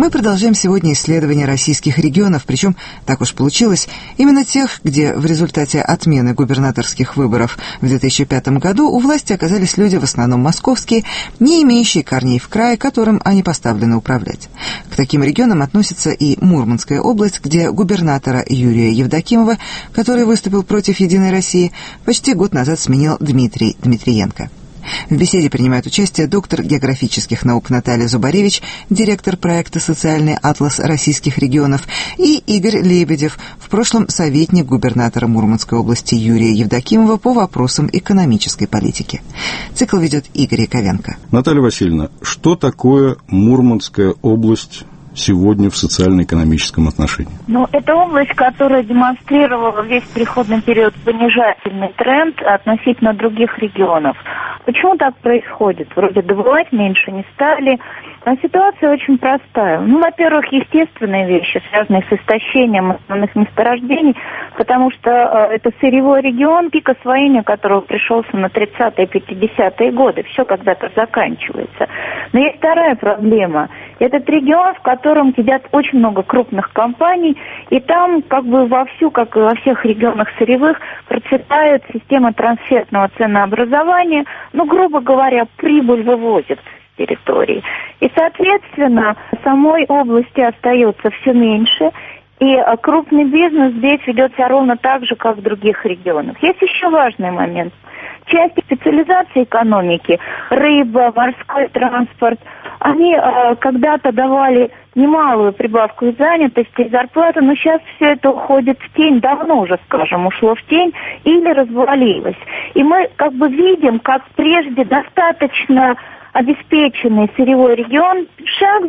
Мы продолжаем сегодня исследование российских регионов, причем, так уж получилось, именно тех, где в результате отмены губернаторских выборов в 2005 году у власти оказались люди в основном московские, не имеющие корней в крае, которым они поставлены управлять. К таким регионам относится и Мурманская область, где губернатора Юрия Евдокимова, который выступил против «Единой России», почти год назад сменил Дмитрий Дмитриенко. В беседе принимает участие доктор географических наук Наталья Зубаревич, директор проекта «Социальный атлас российских регионов», и Игорь Лебедев, в прошлом советник губернатора Мурманской области Юрия Евдокимова по вопросам экономической политики. Цикл ведет Игорь Яковенко. Наталья Васильевна, что такое Мурманская область сегодня в социально-экономическом отношении? Это область, которая демонстрировала весь переходный период понижательный тренд относительно других регионов. Почему так происходит? Вроде добывать меньше не стали, а ситуация очень простая. Во-первых, естественные вещи, связанные с истощением основных месторождений, потому что это сырьевой регион, пик освоения которого пришелся на 30-е, 50-е годы. Все когда-то заканчивается. Но есть вторая проблема. Этот регион, в котором сидят очень много крупных компаний, и там вовсю, как и во всех регионах сырьевых, процветает система трансферного ценообразования, грубо говоря, прибыль вывозят с территории. И, соответственно, самой области остается все меньше, и крупный бизнес здесь ведет себя ровно так же, как в других регионах. Есть еще важный момент. Часть специализации экономики, рыба, морской транспорт, они когда-то давали немалую прибавку и занятости, и зарплаты, но сейчас все это уходит в тень, давно уже, ушло в тень или развалилось. И мы видим, как прежде достаточно обеспеченный сырьевой регион шаг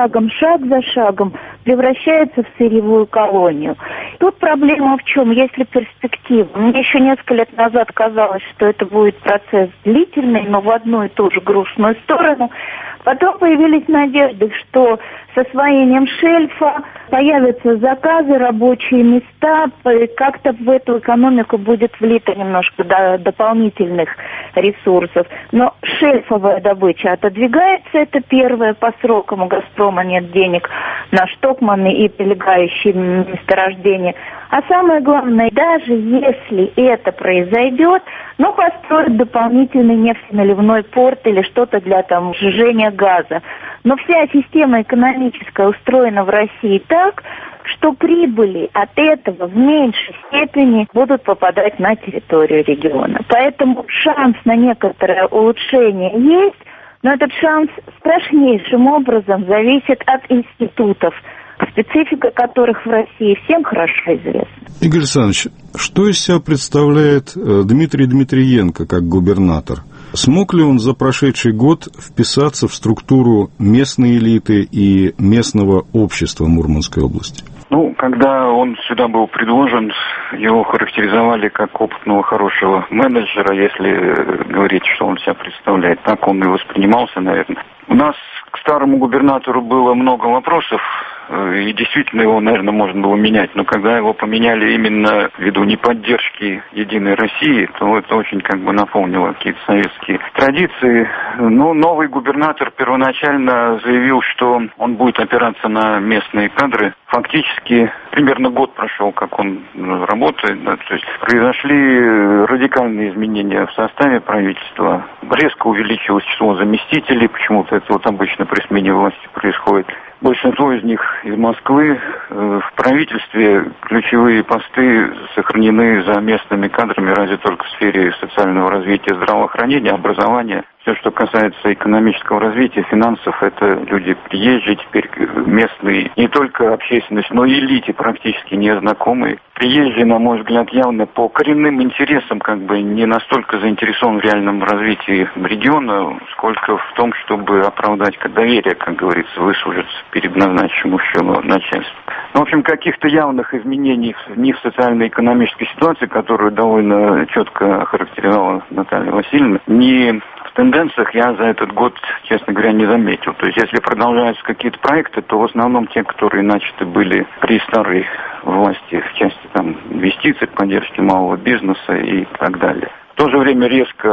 за шагом превращается в сырьевую колонию. Тут проблема в чем? Есть ли перспектива? Мне еще несколько лет назад казалось, что это будет процесс длительный, но в одну и ту же грустную сторону. Потом появились надежды, что с освоением шельфа появятся заказы, рабочие места, как-то в эту экономику будет влито немножко дополнительных ресурсов. Но шельфовая добыча отодвигается, это первое, по срокам у «Газпрома» нет денег на Штокманы и прилегающие месторождения. А самое главное, даже если это произойдет, построят дополнительный нефтеналивной порт или что-то для сжижения газа. Но вся система экономическая устроена в России так, что прибыли от этого в меньшей степени будут попадать на территорию региона. Поэтому шанс на некоторое улучшение есть, но этот шанс страшнейшим образом зависит от институтов, специфика которых в России всем хорошо известна. Игорь Александрович, что из себя представляет Дмитрий Дмитриенко как губернатор? Смог ли он за прошедший год вписаться в структуру местной элиты и местного общества Мурманской области? Когда он сюда был предложен, его характеризовали как опытного, хорошего менеджера, если говорить, что он себя представляет. Так он и воспринимался, наверное. У нас к старому губернатору было много вопросов, и действительно его, наверное, можно было менять. Но когда его поменяли именно ввиду неподдержки «Единой России», то это очень напомнило какие-то советские традиции. Новый губернатор первоначально заявил, что он будет опираться на местные кадры. Фактически примерно год прошел, как он работает. То есть произошли радикальные изменения в составе правительства. Резко увеличилось число заместителей. Почему-то это обычно при смене власти происходит. Большинство из них из Москвы. В правительстве ключевые посты сохранены за местными кадрами, разве только в сфере социального развития, здравоохранения, образования. Все, что касается экономического развития, финансов, это люди приезжие, теперь местные, не только общественность, но и элите практически незнакомые. Приезжие, на мой взгляд, явно по коренным интересам не настолько заинтересован в реальном развитии региона, сколько в том, чтобы оправдать доверие, как говорится, выслужиться перед назначенным еще начальством. В общем, каких-то явных изменений ни в социально-экономической ситуации, которую довольно четко охарактеризовала Наталья Васильевна, ни в тенденциях я за этот год, честно говоря, не заметил. То есть, если продолжаются какие-то проекты, то в основном те, которые начаты были при старой власти в части инвестиций, поддержки малого бизнеса и так далее. В то же время резко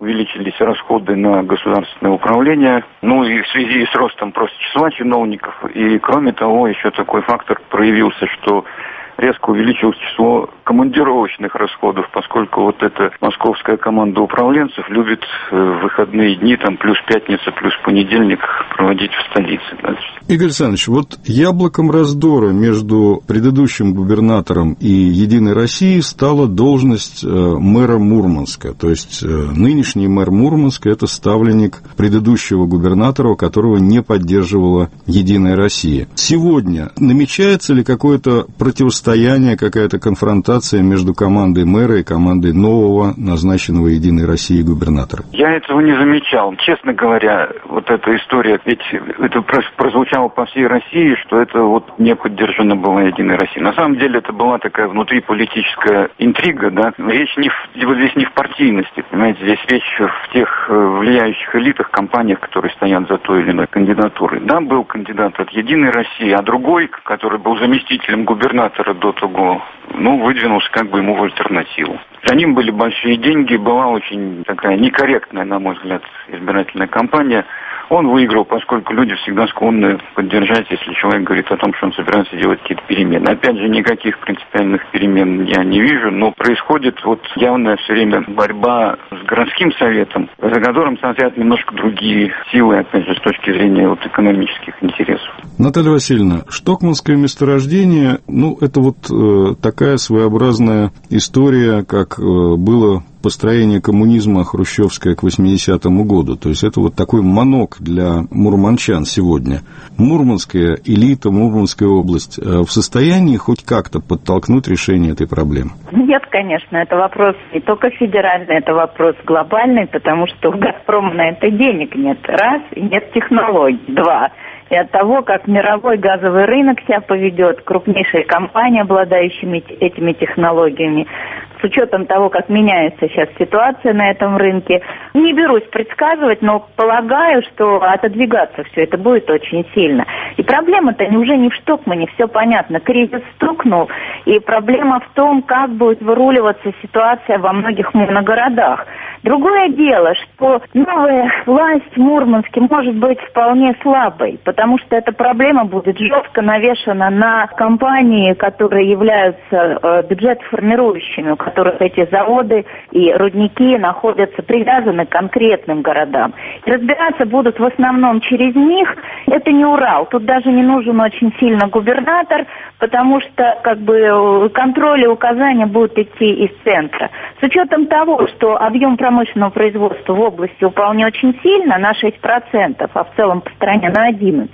увеличились расходы на государственное управление, ну и в связи с ростом просто числа чиновников. И кроме того, еще такой фактор проявился, что резко увеличилось число командировочных расходов, поскольку вот эта московская команда управленцев любит выходные дни, там плюс пятница, плюс понедельник проводить в столице. Да. Игорь Александрович, вот яблоком раздора между предыдущим губернатором и «Единой Россией» стала должность мэра Мурманска. То есть нынешний мэр Мурманска – это ставленник предыдущего губернатора, которого не поддерживала «Единая Россия». Сегодня намечается ли какое-то противостояние, какая-то конфронтация между командой мэра и командой нового, назначенного «Единой Россией» губернатора? Я этого не замечал. Честно говоря, вот эта история, ведь это прозвучало по всей России, что это вот не поддержана была «Единая Россия». На самом деле это была такая внутриполитическая интрига, да. Речь вот здесь не в партийности, понимаете, здесь речь в тех влияющих элитах, компаниях, которые стоят за той или иной кандидатурой. Да, был кандидат от «Единой России», а другой, который был заместителем губернатора до того, выдвинулся как бы ему в альтернативу. За ним были большие деньги, была очень такая некорректная, на мой взгляд, избирательная кампания. Он выиграл, поскольку люди всегда склонны поддержать, если человек говорит о том, что он собирается делать какие-то перемены. Опять же, никаких принципиальных перемен я не вижу, но происходит вот явная все время борьба с городским советом, за которым стоят немножко другие силы, опять же, с точки зрения вот экономических интересов. Наталья Васильевна, штокманское месторождение, это вот такая своеобразная история, как было построение коммунизма хрущевское к 80-му году. То есть это вот такой манок для мурманчан сегодня. Мурманская элита, Мурманская область в состоянии хоть как-то подтолкнуть решение этой проблемы? Нет, конечно, это вопрос не только федеральный, это вопрос глобальный, потому что у «Газпрома» на это денег нет, раз, и нет технологий, два. И от того, как мировой газовый рынок себя поведет, крупнейшие компании, обладающие этими технологиями, с учетом того, как меняется сейчас ситуация на этом рынке, не берусь предсказывать, но полагаю, что отодвигаться все это будет очень сильно. И проблема-то уже не в Штокмане, все понятно, кризис стукнул, и проблема в том, как будет выруливаться ситуация во многих моногородах. Другое дело, что новая власть в Мурманске может быть вполне слабой, потому что эта проблема будет жестко навешана на компании, которые являются бюджетоформирующими, у которых эти заводы и рудники находятся привязаны к конкретным городам. И разбираться будут в основном через них. Это не Урал. Тут даже не нужен очень сильно губернатор, потому что контроль и указания будут идти из центра. С учетом того, что объем промышленного производства в области упал не очень сильно, на 6%, а в целом по стране на 11%.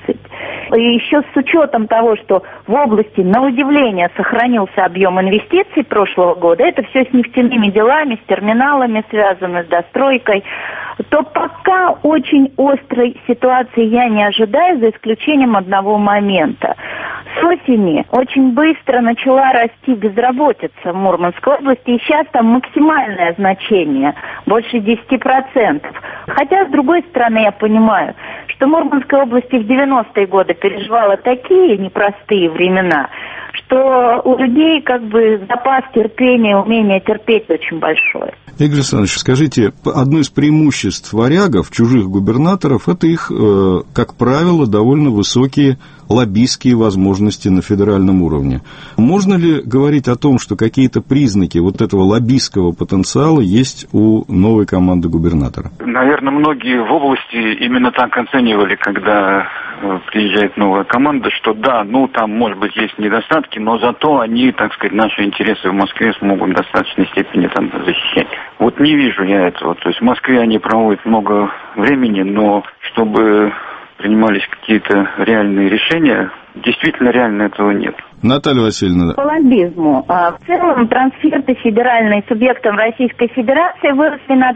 И еще с учетом того, что в области, на удивление, сохранился объем инвестиций прошлого года, это все с нефтяными делами, с терминалами связано, с достройкой, то пока очень острой ситуации я не ожидаю, за исключением одного момента. С осени очень быстро начала расти безработица в Мурманской области, и сейчас там максимальное значение, больше 10%. Хотя, с другой стороны, я понимаю, что Мурманская область и в 90-е годы переживала такие непростые времена, что у людей запас терпения, умение терпеть очень большое. Игорь Александрович, скажите, одно из преимуществ варягов, чужих губернаторов, это их, как правило, довольно высокие лоббистские возможности на федеральном уровне. Можно ли говорить о том, что какие-то признаки вот этого лоббистского потенциала есть у новой команды губернатора? Наверное, многие в области именно так оценивали, когда приезжает новая команда, что да, там, может быть, есть недостатки, но зато они, наши интересы в Москве смогут в достаточной степени защищать. Вот не вижу я этого. То есть в Москве они проводят много времени, но чтобы принимались какие-то реальные решения, действительно реально этого нет. Наталья Васильевна. По лоббизму. В целом трансферты федеральные субъектам Российской Федерации выросли на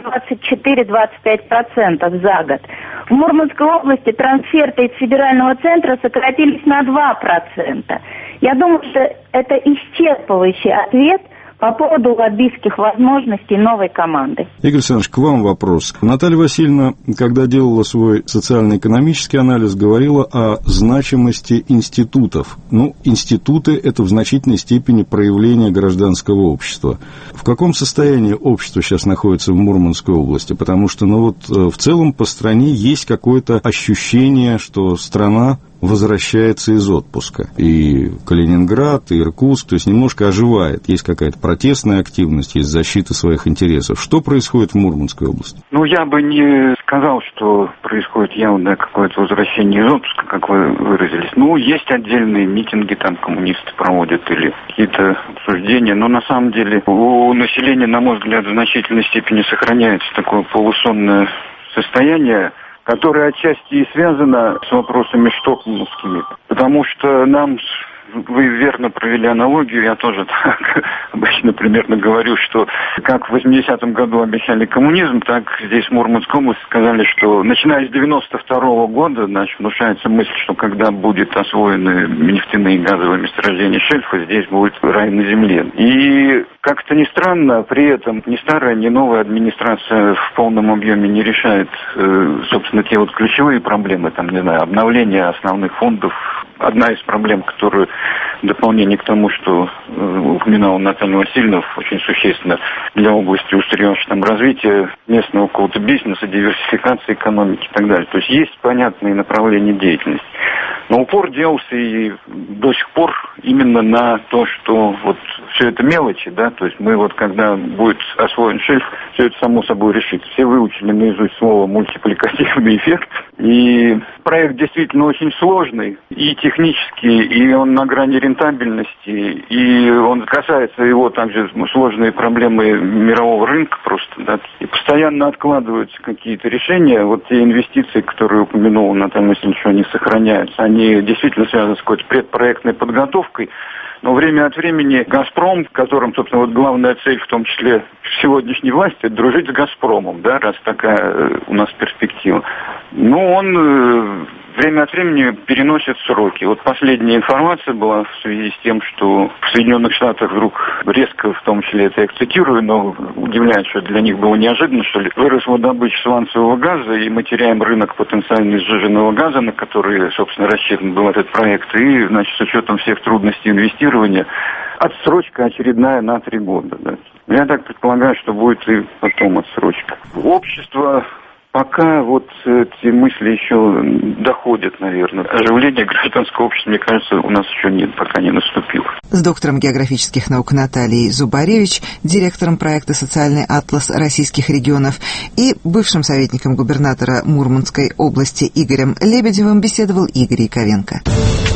24-25% за год. В Мурманской области трансферты из федерального центра сократились на 2%. Я думаю, что это исчерпывающий ответ по поводу лоббистских возможностей новой команды. Игорь Александрович, к вам вопрос. Наталья Васильевна, когда делала свой социально-экономический анализ, говорила о значимости институтов. Институты – это в значительной степени проявление гражданского общества. В каком состоянии общество сейчас находится в Мурманской области? Потому что, в целом по стране есть какое-то ощущение, что страна возвращается из отпуска. И Калининград, и Иркутск, то есть немножко оживает. Есть какая-то протестная активность, есть защита своих интересов. Что происходит в Мурманской области? Я бы не сказал, что происходит явно какое-то возвращение из отпуска, как вы выразились. Есть отдельные митинги, там коммунисты проводят или какие-то обсуждения, но на самом деле у населения, на мой взгляд, в значительной степени сохраняется такое полусонное состояние, которое отчасти и связано с вопросами штокмановскими, потому что вы верно провели аналогию, я тоже так обычно примерно говорю, что как в 80-м году обещали коммунизм, так здесь в Мурманской области сказали, что начиная с 92-го года, внушается мысль, что когда будут освоены нефтяные и газовые месторождения шельфа, здесь будет рай на земле. И как-то ни странно, при этом ни старая, ни новая администрация в полном объеме не решает, собственно, те ключевые проблемы, обновление основных фондов. Одна из проблем, которую в дополнение к тому, что упоминала Наталья Васильевна, очень существенно для области устаревшего развития местного какого-то бизнеса, диверсификации экономики и так далее. То есть есть понятные направления деятельности. Но упор делался и до сих пор именно на то, что все это мелочи, то есть мы когда будет освоен шельф, все это само собой решится. Все выучили наизусть слово мультипликативный эффект, и проект действительно очень сложный и технически, и он на грани рентабельности, и он касается его также сложные проблемы мирового рынка просто, и постоянно откладываются какие-то решения. Те инвестиции, которые упомянула Наталья Васильевна, они сохраняются, они действительно связаны с какой-то предпроектной подготовкой. Но время от времени «Газпром», в котором, собственно, главная цель, в том числе сегодняшней власти, это дружить с «Газпромом», раз такая у нас перспектива. Он время от времени переносит сроки. Последняя информация была в связи с тем, что в Соединенных Штатах вдруг резко, в том числе это я цитирую, но удивляет, что для них было неожиданно, что ли, выросла добыча сланцевого газа, и мы теряем рынок потенциально сжиженного газа, на который, собственно, рассчитан был этот проект, и, с учетом всех трудностей инвестирования, отсрочка очередная на 3 года. Я так предполагаю, что будет и потом отсрочка. Общество пока эти мысли еще доходят, наверное. Оживление гражданского общества, мне кажется, у нас еще нет, пока не наступило. С доктором географических наук Натальей Зубаревич, директором проекта «Социальный атлас российских регионов», и бывшим советником губернатора Мурманской области Игорем Лебедевым беседовал Игорь Яковенко.